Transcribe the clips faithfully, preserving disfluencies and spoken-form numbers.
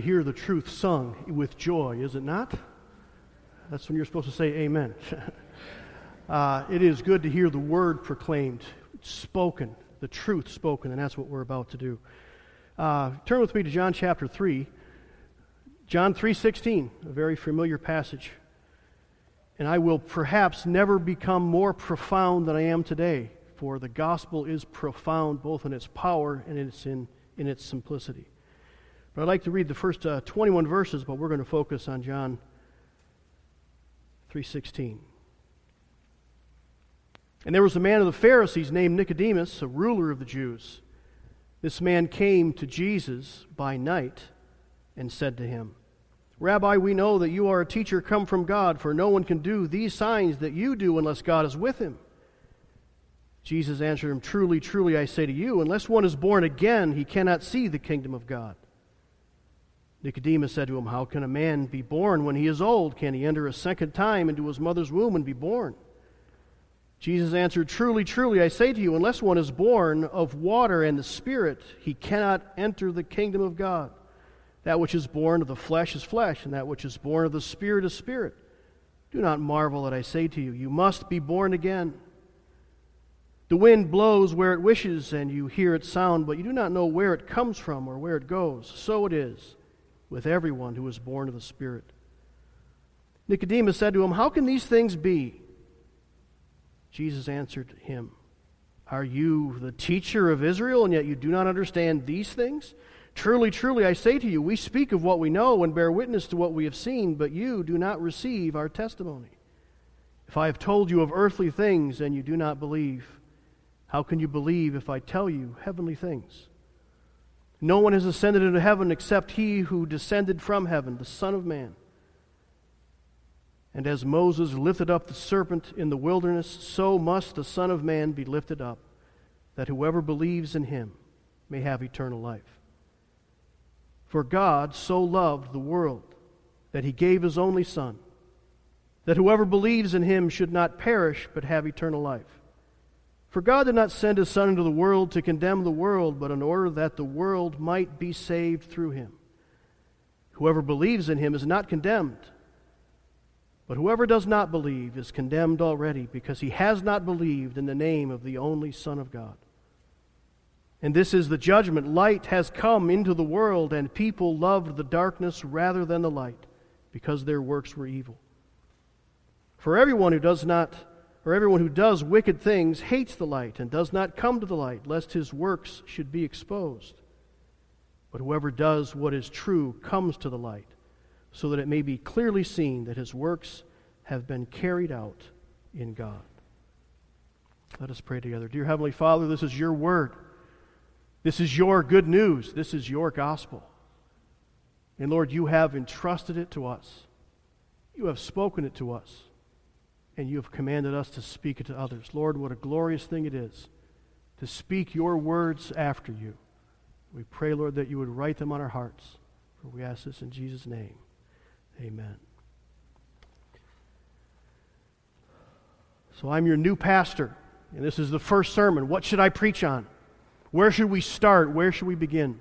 hear the truth sung with joy, is it not? That's when you're supposed to say amen. uh, it is good to hear the word proclaimed, spoken, the truth spoken, and that's what we're about to do. Uh, turn with me to John chapter three. John three sixteen, a very familiar passage. And I will perhaps never become more profound than I am today, for the gospel is profound both in its power and in its, in, in its simplicity. But I'd like to read the first uh, twenty-one verses, but we're going to focus on John three sixteen. And there was a man of the Pharisees named Nicodemus, a ruler of the Jews. This man came to Jesus by night and said to him, Rabbi, we know that you are a teacher come from God, for no one can do these signs that you do unless God is with him. Jesus answered him, Truly, truly, I say to you, unless one is born again, he cannot see the kingdom of God. Nicodemus said to him, How can a man be born when he is old? Can he enter a second time into his mother's womb and be born? Jesus answered, Truly, truly, I say to you, unless one is born of water and the Spirit, he cannot enter the kingdom of God. That which is born of the flesh is flesh, and that which is born of the Spirit is spirit. Do not marvel that I say to you, you must be born again. The wind blows where it wishes, and you hear its sound, but you do not know where it comes from or where it goes. So it is with everyone who is born of the Spirit. Nicodemus said to him, How can these things be? Jesus answered him, Are you the teacher of Israel, and yet you do not understand these things? Truly, truly, I say to you, we speak of what we know and bear witness to what we have seen, but you do not receive our testimony. If I have told you of earthly things and you do not believe, how can you believe if I tell you heavenly things? No one has ascended into heaven except he who descended from heaven, the Son of Man. And as Moses lifted up the serpent in the wilderness, so must the Son of Man be lifted up, that whoever believes in him may have eternal life. For God so loved the world that he gave his only Son, that whoever believes in him should not perish but have eternal life. For God did not send his Son into the world to condemn the world, but in order that the world might be saved through him. Whoever believes in him is not condemned, but whoever does not believe is condemned already, because he has not believed in the name of the only Son of God. And this is the judgment. Light has come into the world, and people loved the darkness rather than the light, because their works were evil. For everyone who does not, or everyone who does wicked things hates the light and does not come to the light, lest his works should be exposed. But whoever does what is true comes to the light, so that it may be clearly seen that his works have been carried out in God. Let us pray together. Dear Heavenly Father, this is your word. This is your good news. This is your gospel. And Lord, you have entrusted it to us. You have spoken it to us. And you have commanded us to speak it to others. Lord, what a glorious thing it is to speak your words after you. We pray, Lord, that you would write them on our hearts. For we ask this in Jesus' name. Amen. So I'm your new pastor, and this is the first sermon. What should I preach on? Where should we start? Where should we begin?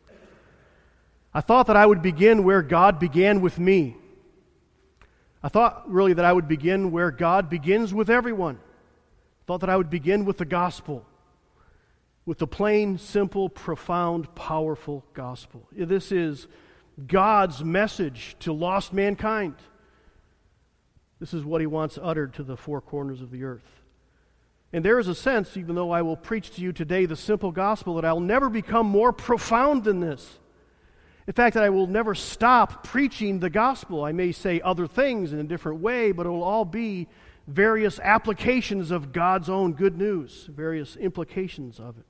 I thought that I would begin where God began with me. I thought really that I would begin where God begins with everyone. I thought that I would begin with the gospel, with the plain, simple, profound, powerful gospel. This is God's message to lost mankind. This is what he wants uttered to the four corners of the earth. And there is a sense, even though I will preach to you today the simple gospel, that I'll never become more profound than this. In fact, that I will never stop preaching the gospel. I may say other things in a different way, but it will all be various applications of God's own good news, various implications of it.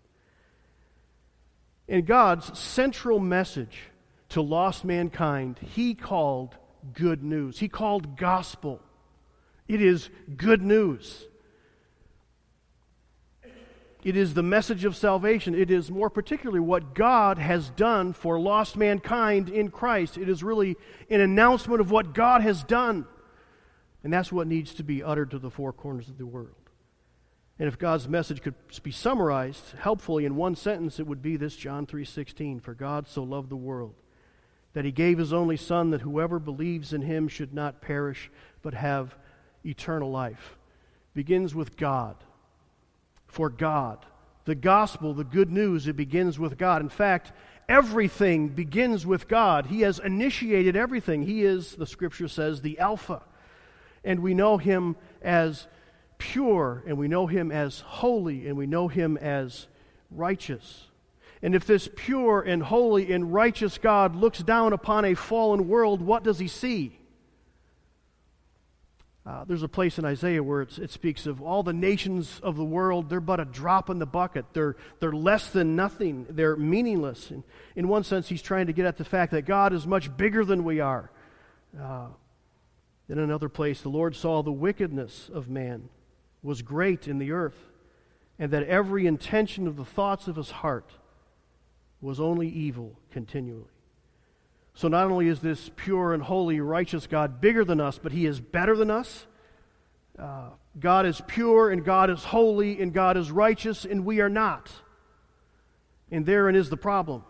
And God's central message to lost mankind, he called good news. He called gospel. It is good news. It is the message of salvation. It is more particularly what God has done for lost mankind in Christ. It is really an announcement of what God has done. And that's what needs to be uttered to the four corners of the world. And if God's message could be summarized helpfully in one sentence, it would be this, John three sixteen, For God so loved the world that he gave his only Son, that whoever believes in him should not perish, but have eternal life. Begins with God. For God. The gospel, the good news, it begins with God. In fact, everything begins with God. He has initiated everything. He is, the Scripture says, the Alpha. And we know him as pure, and we know him as holy, and we know him as righteous. And if this pure and holy and righteous God looks down upon a fallen world, what does he see? Uh, there's a place in Isaiah where it's, it speaks of all the nations of the world. They're but a drop in the bucket. They're, they're less than nothing. They're meaningless. And in one sense, he's trying to get at the fact that God is much bigger than we are. Uh, in another place, the Lord saw the wickedness of man was great in the earth, and that every intention of the thoughts of his heart was only evil continually. So not only is this pure and holy, righteous God bigger than us, but he is better than us. Uh, God is pure, and God is holy, and God is righteous, and we are not. And therein is the problem.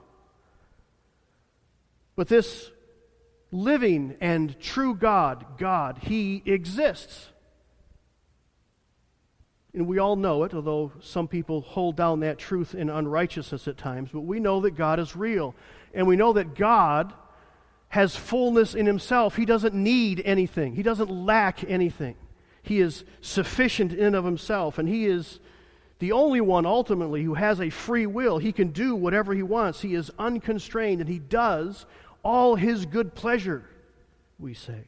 But this living and true God, God, he exists. And we all know it, although some people hold down that truth in unrighteousness at times, but we know that God is real. And we know that God has fullness in himself. He doesn't need anything. He doesn't lack anything. He is sufficient in and of himself, and he is the only one ultimately who has a free will. He can do whatever he wants. He is unconstrained, and he does all his good pleasure, we say.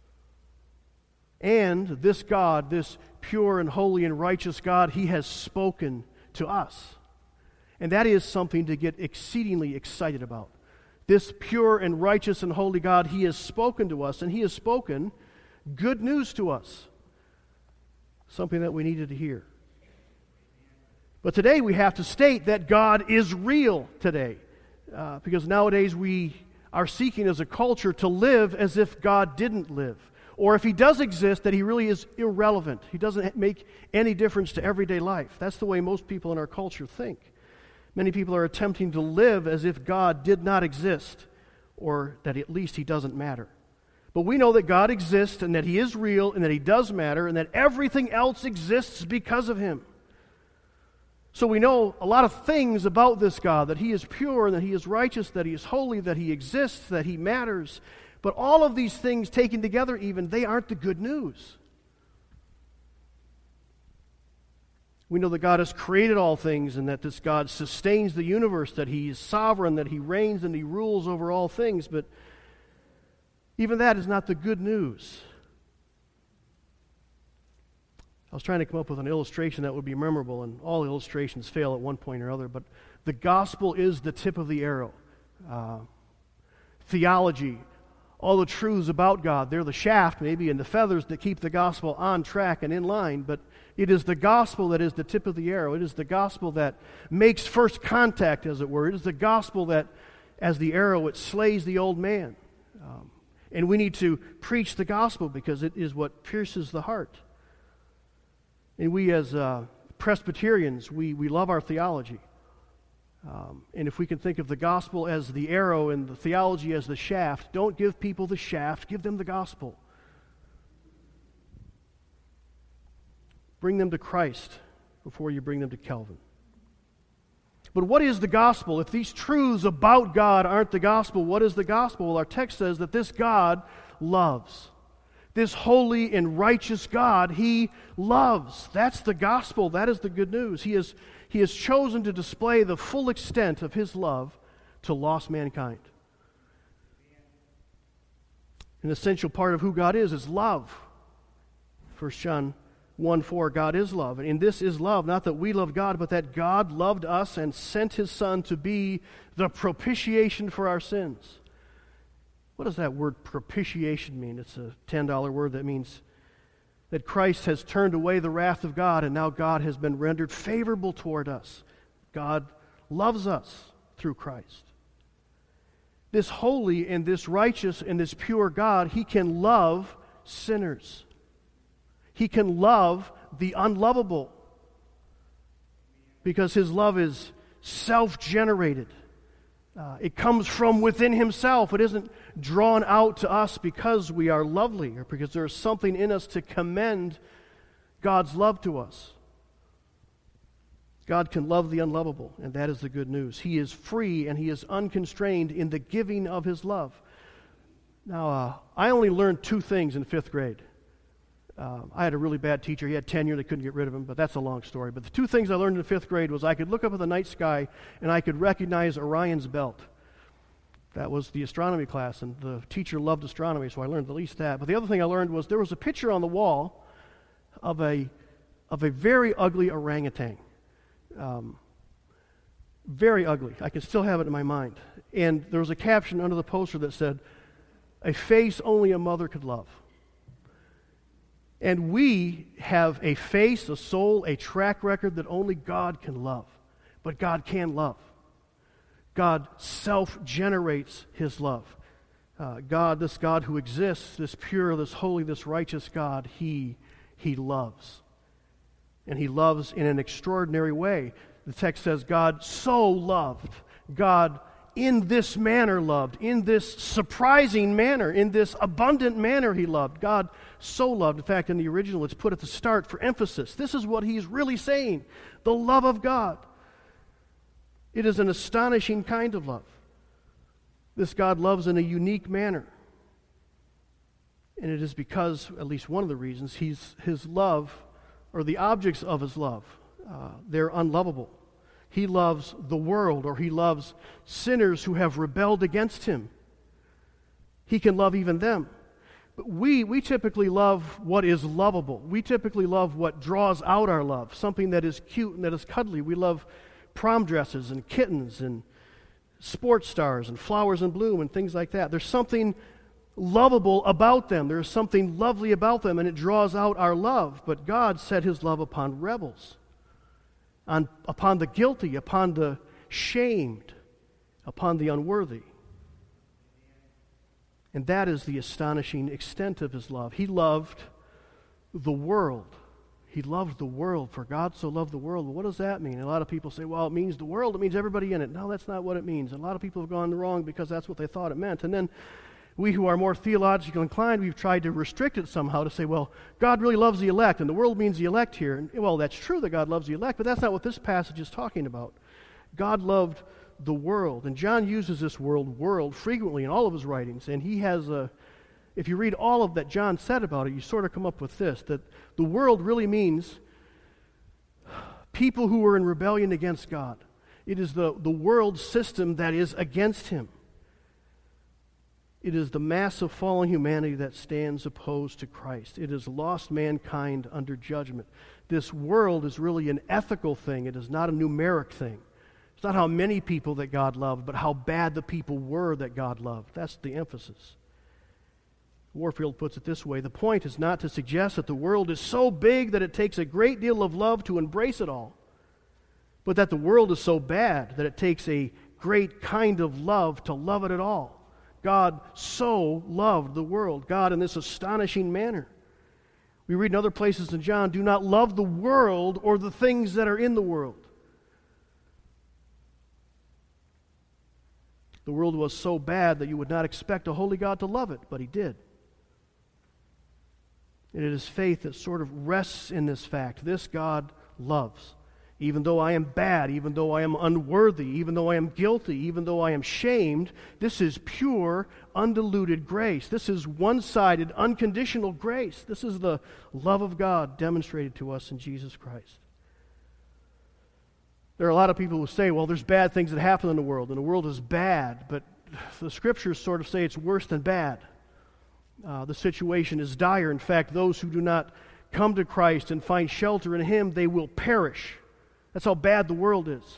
And this God, this pure and holy and righteous God, he has spoken to us. And that is something to get exceedingly excited about. This pure and righteous and holy God, he has spoken to us, and he has spoken good news to us. Something that we needed to hear. But today we have to state that God is real today. Uh, because nowadays we are seeking as a culture to live as if God didn't live. Or if he does exist, that he really is irrelevant. He doesn't make any difference to everyday life. That's the way most people in our culture think. Many people are attempting to live as if God did not exist, or that at least he doesn't matter. But we know that God exists, and that he is real, and that he does matter, and that everything else exists because of him. So we know a lot of things about this God, that he is pure, and that he is righteous, that he is holy, that he exists, that he matters. But all of these things taken together even, they aren't the good news. We know that God has created all things, and that this God sustains the universe, that he is sovereign, that he reigns and he rules over all things. But even that is not the good news. I was trying to come up with an illustration that would be memorable, and all illustrations fail at one point or other, but the gospel is the tip of the arrow. Uh, theology, all the truths about God, they're the shaft maybe, and the feathers that keep the gospel on track and in line, but it is the gospel that is the tip of the arrow. It is the gospel that makes first contact, as it were. It is the gospel that, as the arrow, it slays the old man. Um, and we need to preach the gospel because it is what pierces the heart. And we as uh, Presbyterians, we, we love our theology. Um, and if we can think of the gospel as the arrow and the theology as the shaft, don't give people the shaft, give them the gospel. Bring them to Christ before you bring them to Calvin. But what is the gospel? If these truths about God aren't the gospel, what is the gospel? Well, our text says that this God loves. This holy and righteous God, he loves. That's the gospel. That is the good news. He is, he has chosen to display the full extent of his love to lost mankind. An essential part of who God is is love. First John one four, God is love. And in this is love, not that we love God, but that God loved us and sent his Son to be the propitiation for our sins. What does that word propitiation mean? It's a ten dollar word that means that Christ has turned away the wrath of God, and now God has been rendered favorable toward us. God loves us through Christ. This holy and this righteous and this pure God, he can love sinners. He can love the unlovable because his love is self-generated. Uh, it comes from within himself. It isn't drawn out to us because we are lovely or because there is something in us to commend God's love to us. God can love the unlovable, and that is the good news. He is free and he is unconstrained in the giving of his love. Now, uh, I only learned two things in fifth grade. Uh, I had a really bad teacher. He had tenure. They couldn't get rid of him, but that's a long story. But the two things I learned in fifth grade was I could look up at the night sky and I could recognize Orion's belt. That was the astronomy class, and the teacher loved astronomy, so I learned at least that. But the other thing I learned was there was a picture on the wall of a of a very ugly orangutan. Um, very ugly. I can still have it in my mind. And there was a caption under the poster that said, "A face only a mother could love." And we have a face, a soul, a track record that only God can love. But God can love. God self-generates his love. Uh, God, this God who exists, this pure, this holy, this righteous God, he, he loves. And he loves in an extraordinary way. The text says God so loved. God in this manner loved. In this surprising manner. In this abundant manner he loved. God so loved. In fact, in the original it's put at the start for emphasis. This is what he's really saying. The love of God. It is an astonishing kind of love. This God loves in a unique manner. And it is because, at least one of the reasons, he's, his love, or the objects of his love, uh, they're unlovable. He loves the world, or he loves sinners who have rebelled against him. He can love even them. But we, we typically love what is lovable. We typically love what draws out our love, something that is cute and that is cuddly. We love prom dresses and kittens and sports stars and flowers in bloom and things like that. There's something lovable about them. There's something lovely about them, and it draws out our love. But God set his love upon rebels, on, upon the guilty, upon the shamed, upon the unworthy. And that is the astonishing extent of his love. He loved the world. He loved the world, for God so loved the world. Well, what does that mean? A lot of people say, well, it means the world, it means everybody in it. No, that's not what it means. And a lot of people have gone wrong because that's what they thought it meant. And then we who are more theologically inclined, we've tried to restrict it somehow to say, well, God really loves the elect, and the world means the elect here. And, well, that's true that God loves the elect, but that's not what this passage is talking about. God loved the world. And John uses this word world frequently in all of his writings. And he has a, if you read all of that John said about it, you sort of come up with this, that the world really means people who are in rebellion against God. It is the, the world system that is against him. It is the mass of fallen humanity that stands opposed to Christ. It is lost mankind under judgment. This world is really an ethical thing. It is not a numeric thing. It's not how many people that God loved, but how bad the people were that God loved. That's the emphasis. Warfield puts it this way: the point is not to suggest that the world is so big that it takes a great deal of love to embrace it all, but that the world is so bad that it takes a great kind of love to love it at all. God so loved the world, God in this astonishing manner. We read in other places in John, do not love the world or the things that are in the world. The world was so bad that you would not expect a holy God to love it, but he did. And it is faith that sort of rests in this fact. This God loves. Even though I am bad, even though I am unworthy, even though I am guilty, even though I am shamed, this is pure, undiluted grace. This is one-sided, unconditional grace. This is the love of God demonstrated to us in Jesus Christ. There are a lot of people who say, well, there's bad things that happen in the world, and the world is bad, but the Scriptures sort of say it's worse than bad. Uh, the situation is dire. In fact, those who do not come to Christ and find shelter in him, they will perish. That's how bad the world is.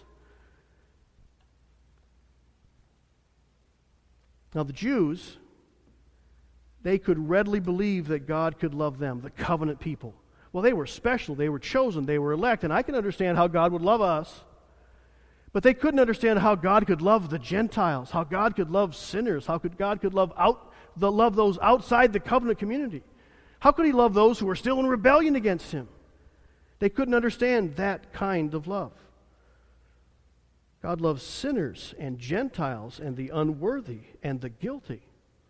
Now the Jews, they could readily believe that God could love them, the covenant people. Well, they were special, they were chosen, they were elect, and I can understand how God would love us. But they couldn't understand how God could love the Gentiles, how God could love sinners, how could God could love out the love those outside the covenant community. How could he love those who are still in rebellion against him? They couldn't understand that kind of love. God loves sinners and Gentiles and the unworthy and the guilty.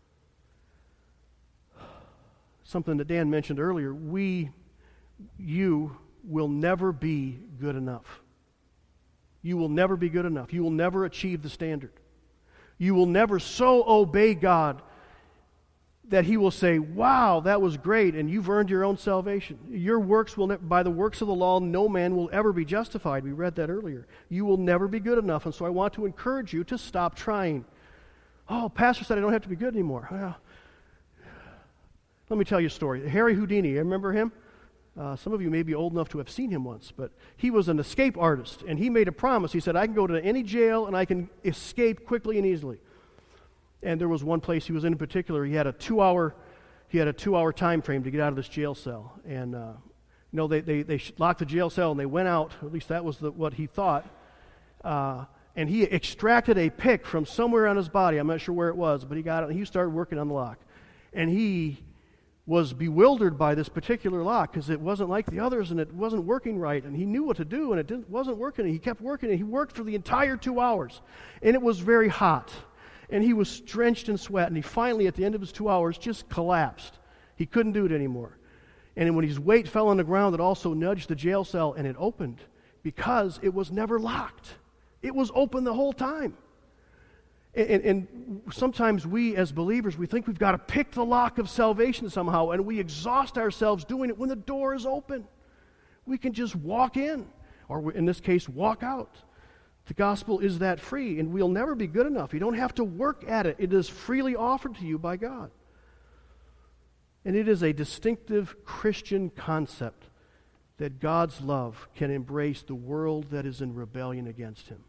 Something that Dan mentioned earlier, we, you will never be good enough. You will never be good enough. You will never achieve the standard. You will never so obey God that He will say, wow, that was great, and you've earned your own salvation. Your works will, ne- by the works of the law, no man will ever be justified. We read that earlier. You will never be good enough, and so I want to encourage you to stop trying. Oh, Pastor said I don't have to be good anymore. Well, let me tell you a story. Harry Houdini, you remember him? Uh, some of you may be old enough to have seen him once, but he was an escape artist, and he made a promise. He said, I can go to any jail, and I can escape quickly and easily. And there was one place he was in in particular. He had a two-hour, he had a two-hour time frame to get out of this jail cell. And uh, you know, they they they locked the jail cell and they went out. At least that was the, what he thought. Uh, and he extracted a pick from somewhere on his body. I'm not sure where it was, but he got it and he started working on the lock. And he was bewildered by this particular lock because it wasn't like the others and it wasn't working right. And he knew what to do and it didn't, wasn't working. And he kept working and he worked for the entire two hours. And it was very hot. And he was drenched in sweat. And he finally, at the end of his two hours, just collapsed. He couldn't do it anymore. And when his weight fell on the ground, it also nudged the jail cell and it opened because it was never locked. It was open the whole time. And, and sometimes we as believers, we think we've got to pick the lock of salvation somehow, and we exhaust ourselves doing it when the door is open. We can just walk in, or in this case, walk out. The gospel is that free, and we'll never be good enough. You don't have to work at it. It is freely offered to you by God. And it is a distinctive Christian concept that God's love can embrace the world that is in rebellion against Him.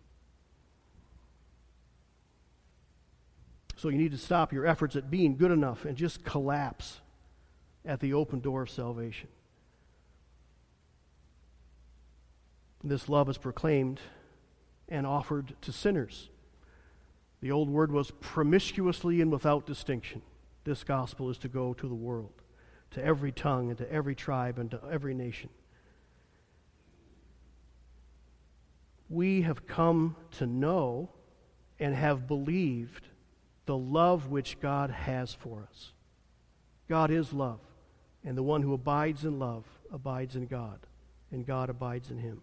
So you need to stop your efforts at being good enough and just collapse at the open door of salvation. This love is proclaimed and offered to sinners. The old word was promiscuously and without distinction. This gospel is to go to the world, to every tongue and to every tribe and to every nation. We have come to know and have believed the love which God has for us. God is love, and the one who abides in love abides in God, and God abides in him.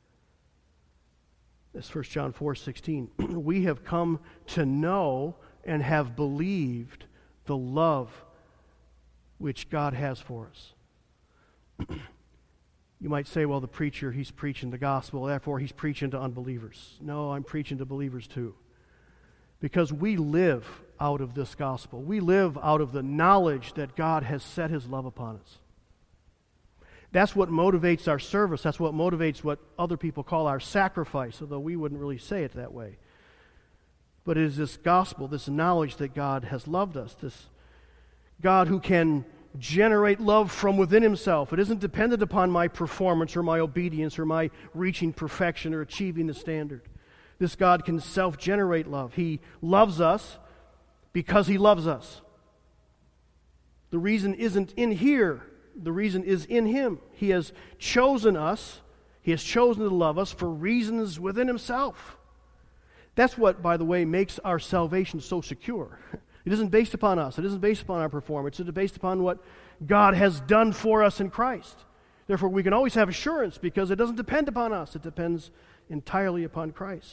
That's First John four sixteen. We have come to know and have believed the love which God has for us. You might say, well, the preacher, he's preaching the gospel, therefore he's preaching to unbelievers. No, I'm preaching to believers too. Because we live out of this gospel. We live out of the knowledge that God has set His love upon us. That's what motivates our service. That's what motivates what other people call our sacrifice, although we wouldn't really say it that way. But it is this gospel, this knowledge that God has loved us, this God who can generate love from within Himself. It isn't dependent upon my performance or my obedience or my reaching perfection or achieving the standard. This God can self-generate love. He loves us because He loves us. The reason isn't in here. The reason is in Him. He has chosen us. He has chosen to love us for reasons within Himself. That's what, by the way, makes our salvation so secure. It isn't based upon us. It isn't based upon our performance. It is based upon what God has done for us in Christ. Therefore, we can always have assurance because it doesn't depend upon us. It depends entirely upon Christ.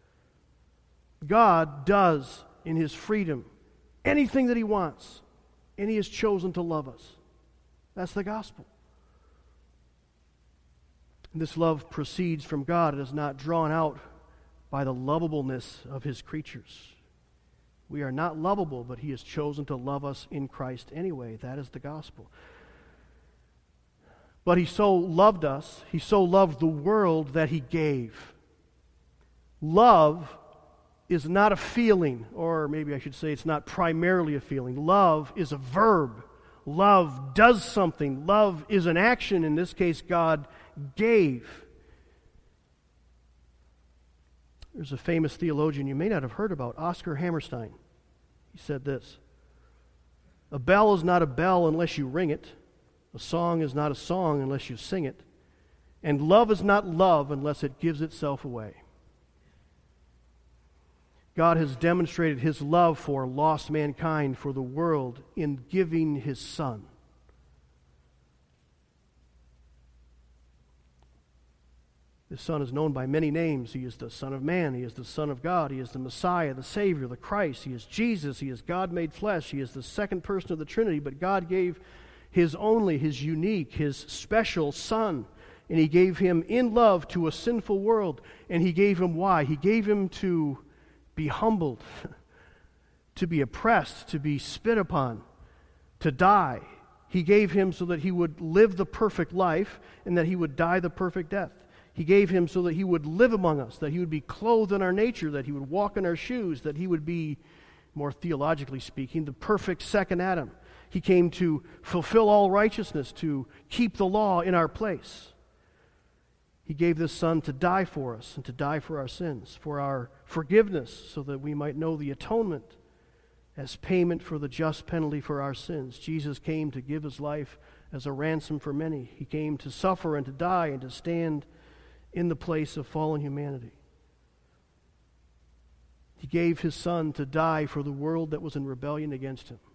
God does, in His freedom, anything that He wants, and He has chosen to love us. That's the gospel. And this love proceeds from God. It is not drawn out by the lovableness of His creatures. We are not lovable, but He has chosen to love us in Christ anyway. That is the gospel. But He so loved us, He so loved the world that He gave. Love is not a feeling, or maybe I should say it's not primarily a feeling. Love is a verb. Love does something. Love is an action. In this case, God gave. There's a famous theologian you may not have heard about, Oscar Hammerstein. He said this: a bell is not a bell unless you ring it. A song is not a song unless you sing it. And love is not love unless it gives itself away. God has demonstrated his love for lost mankind, for the world, in giving his Son. His Son is known by many names. He is the Son of Man. He is the Son of God. He is the Messiah, the Savior, the Christ. He is Jesus. He is God made flesh. He is the second person of the Trinity. But God gave his only, his unique, his special Son. And he gave him in love to a sinful world. And he gave him why? He gave him to be humbled, to be oppressed, to be spit upon, to die. He gave him so that he would live the perfect life and that he would die the perfect death. He gave him so that he would live among us, that he would be clothed in our nature, that he would walk in our shoes, that he would be, more theologically speaking, the perfect second Adam. He came to fulfill all righteousness, to keep the law in our place. He gave this Son to die for us and to die for our sins, for our forgiveness, so that we might know the atonement as payment for the just penalty for our sins. Jesus came to give his life as a ransom for many. He came to suffer and to die and to stand in the place of fallen humanity. He gave his Son to die for the world that was in rebellion against him.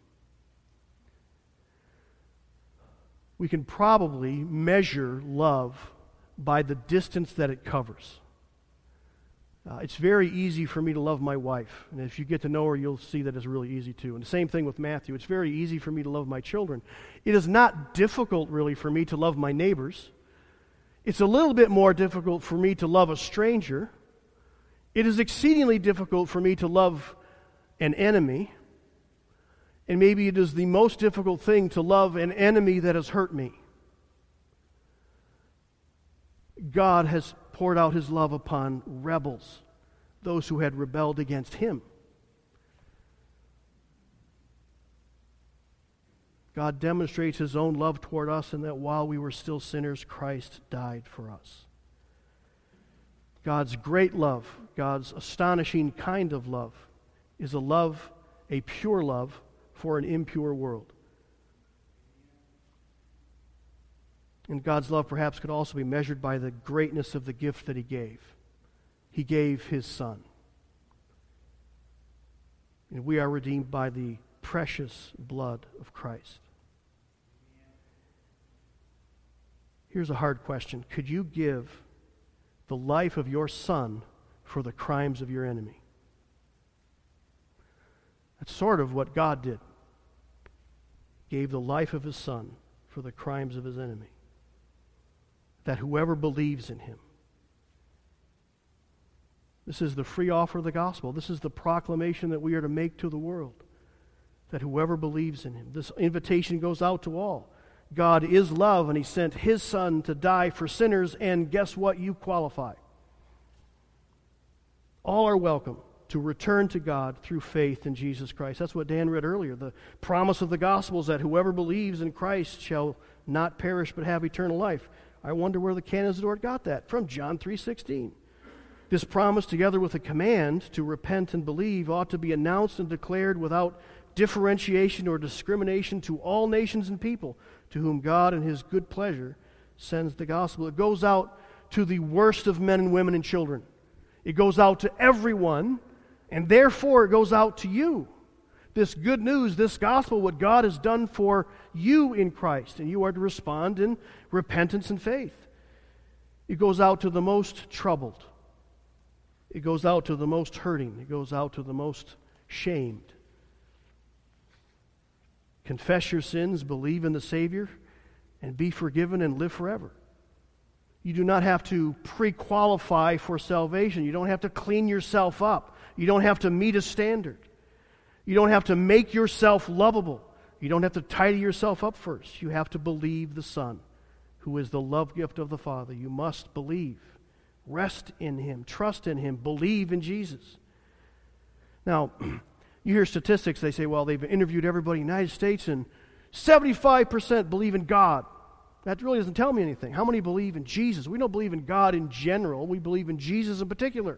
We can probably measure love by the distance that it covers. Uh, it's very easy for me to love my wife, and if you get to know her, you'll see that it's really easy too. And the same thing with Matthew. It's very easy for me to love my children. It is not difficult, really, for me to love my neighbors. It's a little bit more difficult for me to love a stranger. It is exceedingly difficult for me to love an enemy. And maybe it is the most difficult thing to love an enemy that has hurt me. God has poured out his love upon rebels, those who had rebelled against him. God demonstrates his own love toward us in that while we were still sinners, Christ died for us. God's great love, God's astonishing kind of love, is a love, a pure love, for an impure world. And God's love perhaps could also be measured by the greatness of the gift that he gave. He gave his Son. And we are redeemed by the precious blood of Christ. Here's a hard question. Could you give the life of your son for the crimes of your enemy? That's sort of what God did. Gave the life of his Son for the crimes of his enemy. That whoever believes in him. This is the free offer of the gospel. This is the proclamation that we are to make to the world. That whoever believes in him. This invitation goes out to all. God is love, and he sent his Son to die for sinners, and guess what? You qualify. All are welcome to return to God through faith in Jesus Christ. That's what Dan read earlier. The promise of the gospel is that whoever believes in Christ shall not perish but have eternal life. I wonder where the canons of the Lord got that. From John three sixteen. This promise, together with a command to repent and believe, ought to be announced and declared without differentiation or discrimination to all nations and people to whom God in his good pleasure sends the gospel. It goes out to the worst of men and women and children. It goes out to everyone, and therefore it goes out to you. This good news, this gospel, what God has done for you in Christ, and you are to respond in repentance and faith. It goes out to the most troubled. It goes out to the most hurting. It goes out to the most shamed. Confess your sins, believe in the Savior, and be forgiven and live forever. You do not have to pre-qualify for salvation. You don't have to clean yourself up. You don't have to meet a standard. You don't have to make yourself lovable. You don't have to tidy yourself up first. You have to believe the Son, who is the love gift of the Father. You must believe. Rest in him. Trust in him. Believe in Jesus. Now, you hear statistics, they say, well, they've interviewed everybody in the United States and seventy-five percent believe in God. That really doesn't tell me anything. How many believe in Jesus? We don't believe in God in general. We believe in Jesus in particular.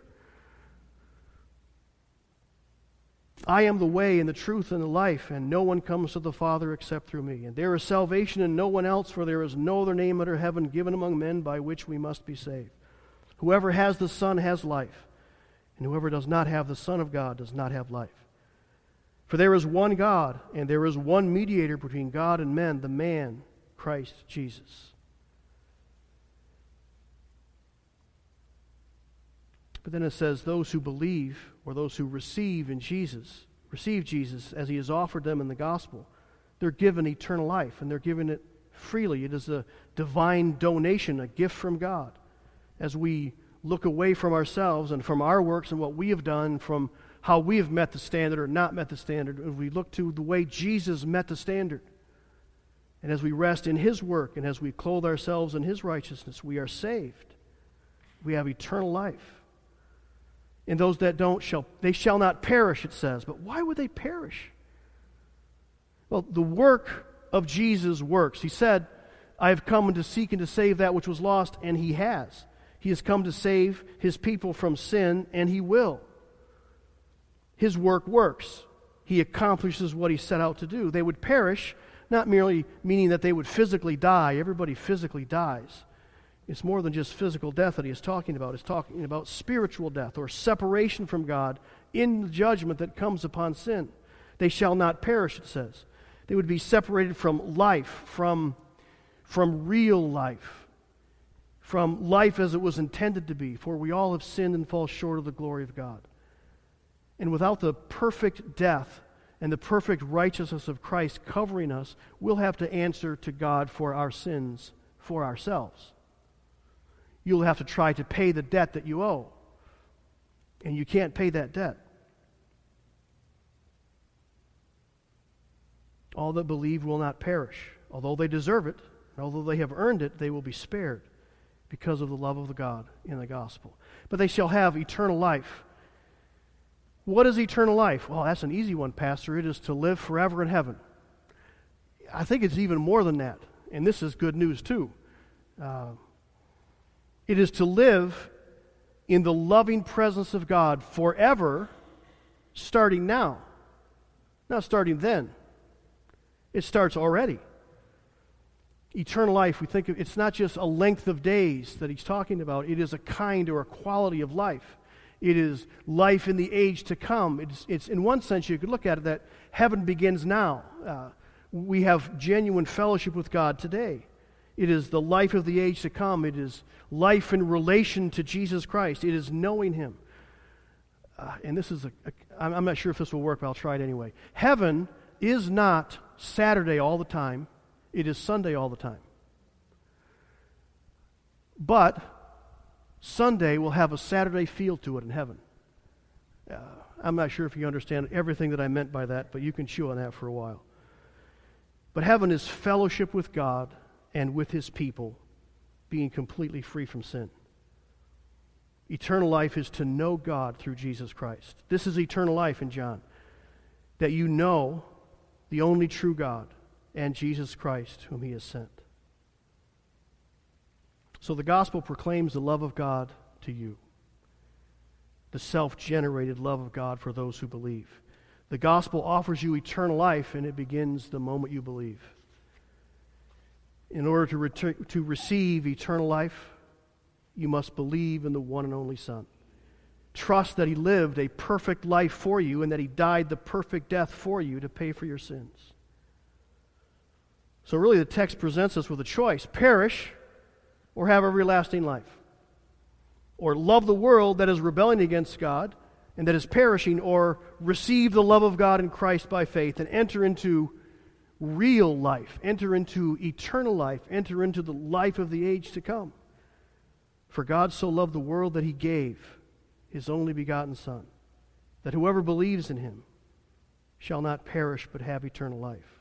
I am the way and the truth and the life, and no one comes to the Father except through me. And there is salvation in no one else, for there is no other name under heaven given among men by which we must be saved. Whoever has the Son has life. And whoever does not have the Son of God does not have life. For there is one God, and there is one mediator between God and men, the man, Christ Jesus. But then it says, those who believe, or those who receive in Jesus, receive Jesus as he has offered them in the gospel, they're given eternal life, and they're given it freely. It is a divine donation, a gift from God. As we look away from ourselves and from our works and what we have done, from how we have met the standard or not met the standard, and we look to the way Jesus met the standard. And as we rest in his work and as we clothe ourselves in his righteousness, we are saved. We have eternal life. And those that don't, shall they shall not perish, it says. But why would they perish? Well, the work of Jesus works. He said, I have come to seek and to save that which was lost, and he has. He has come to save his people from sin, and he will. His work works. He accomplishes what he set out to do. They would perish, not merely meaning that they would physically die. Everybody physically dies. It's more than just physical death that he is talking about. He's talking about spiritual death or separation from God in the judgment that comes upon sin. They shall not perish, it says. They would be separated from life, from, from real life, from life as it was intended to be, for we all have sinned and fall short of the glory of God. And without the perfect death and the perfect righteousness of Christ covering us, we'll have to answer to God for our sins for ourselves. You'll have to try to pay the debt that you owe. And you can't pay that debt. All that believe will not perish. Although they deserve it, and although they have earned it, they will be spared because of the love of the God in the gospel. But they shall have eternal life. What is eternal life? Well, that's an easy one, Pastor. It is to live forever in heaven. I think it's even more than that. And this is good news too. Uh, It is to live in the loving presence of God forever, starting now. Not starting then. It starts already. Eternal life, we think of, it's not just a length of days that he's talking about. It is a kind or a quality of life. It is life in the age to come. It's, it's in one sense, you could look at it that heaven begins now. Uh, we have genuine fellowship with God today. It is the life of the age to come. It is life in relation to Jesus Christ. It is knowing him. Uh, and this is a, a, I'm not sure if this will work, but I'll try it anyway. Heaven is not Saturday all the time. It is Sunday all the time. But Sunday will have a Saturday feel to it in heaven. Uh, I'm not sure if you understand everything that I meant by that, but you can chew on that for a while. But heaven is fellowship with God and with his people, being completely free from sin. Eternal life is to know God through Jesus Christ. This is eternal life in John, that you know the only true God and Jesus Christ whom he has sent. So the gospel proclaims the love of God to you, the self-generated love of God for those who believe. The gospel offers you eternal life, and it begins the moment you believe. In order to, return, to receive eternal life, you must believe in the one and only Son. Trust that he lived a perfect life for you and that he died the perfect death for you to pay for your sins. So really the text presents us with a choice: perish or have everlasting life. Or love the world that is rebelling against God and that is perishing, or receive the love of God in Christ by faith and enter into real life, enter into eternal life, enter into the life of the age to come. For God so loved the world that he gave his only begotten Son, that whoever believes in him shall not perish but have eternal life.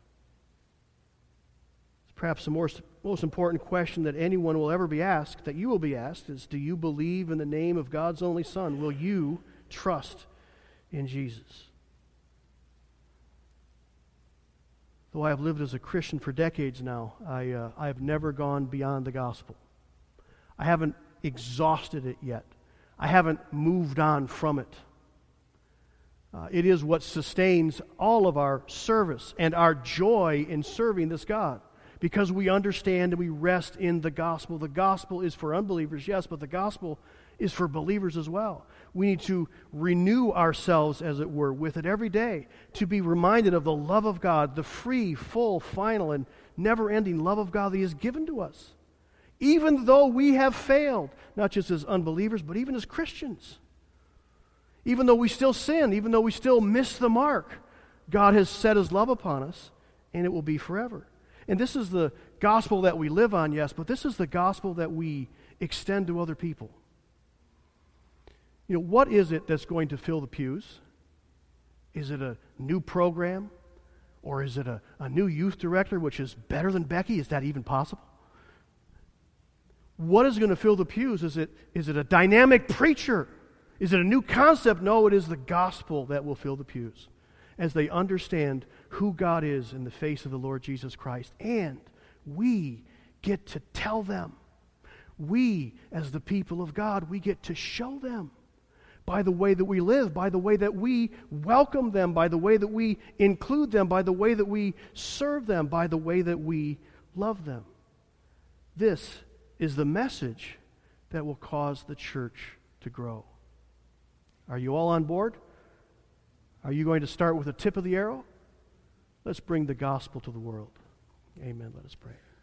It's perhaps the most, most important question that anyone will ever be asked, that you will be asked, is, do you believe in the name of God's only Son? Will you trust in Jesus? Though I have lived as a Christian for decades now, I, uh, I have never gone beyond the gospel. I haven't exhausted it yet. I haven't moved on from it. Uh, it is what sustains all of our service and our joy in serving this God, because we understand and we rest in the gospel. The gospel is for unbelievers, yes, but the gospel is for believers as well. We need to renew ourselves, as it were, with it every day, to be reminded of the love of God, the free, full, final, and never-ending love of God that He has given to us. Even though we have failed, not just as unbelievers, but even as Christians. Even though we still sin, even though we still miss the mark, God has set His love upon us, and it will be forever. And this is the gospel that we live on, yes, but this is the gospel that we extend to other people. You know, what is it that's going to fill the pews? Is it a new program? Or is it a, a new youth director, which is better than Becky? Is that even possible? What is going to fill the pews? Is it, is it a dynamic preacher? Is it a new concept? No, it is the gospel that will fill the pews as they understand who God is in the face of the Lord Jesus Christ. And we get to tell them. We, as the people of God, we get to show them by the way that we live, by the way that we welcome them, by the way that we include them, by the way that we serve them, by the way that we love them. This is the message that will cause the church to grow. Are you all on board? Are you going to start with the tip of the arrow? Let's bring the gospel to the world. Amen. Let us pray.